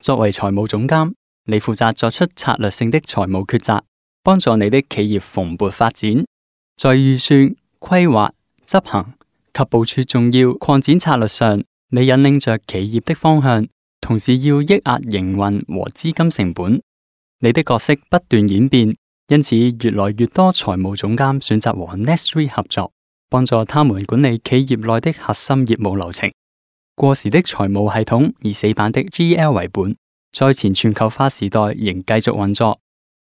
作為財務總監，你負責作出策略性的財務抉擇，幫助你的企業蓬勃發展。在預算、規劃、執行及部署重要擴展策略上，你引領着企業的方向，同時要抑壓營運和資金成本。你的角色不斷演變，因此越來越多財務總監選擇和 NetSuite 合作，幫助他們管理企業內的核心業務流程。過時的財務系統以死板的 GL 為本，在前全球化時代仍繼續運作。